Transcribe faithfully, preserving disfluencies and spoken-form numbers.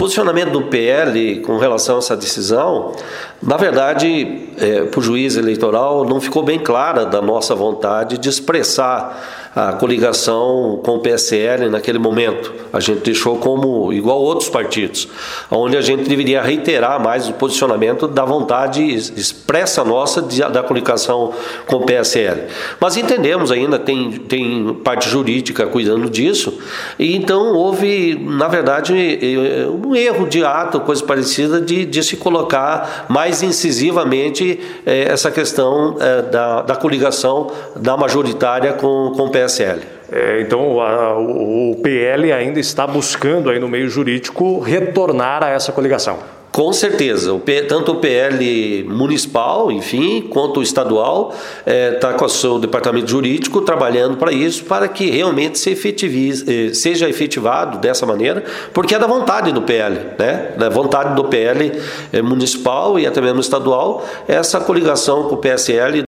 posicionamento do P L com relação a essa decisão, na verdade, é, para o juiz eleitoral não ficou bem clara da nossa vontade de expressar a coligação com o P S L naquele momento. A gente deixou como igual outros partidos, onde a gente deveria reiterar mais o posicionamento da vontade expressa nossa de, da coligação com o P S L. Mas entendemos ainda, tem, tem parte jurídica cuidando disso, e então houve, na verdade, um erro de ato, coisa parecida, de, de se colocar mais incisivamente eh, essa questão eh, da, da coligação da majoritária com, com o P S L. É, então a, o, o P L ainda está buscando aí no meio jurídico retornar a essa coligação. Com certeza, o P, tanto o P L municipal, enfim, quanto o estadual, está é, com o seu departamento jurídico trabalhando para isso, para que realmente se efetivize, seja efetivado dessa maneira, porque é da vontade do P L, né? Da vontade do P L municipal e até mesmo estadual, essa coligação com o P S L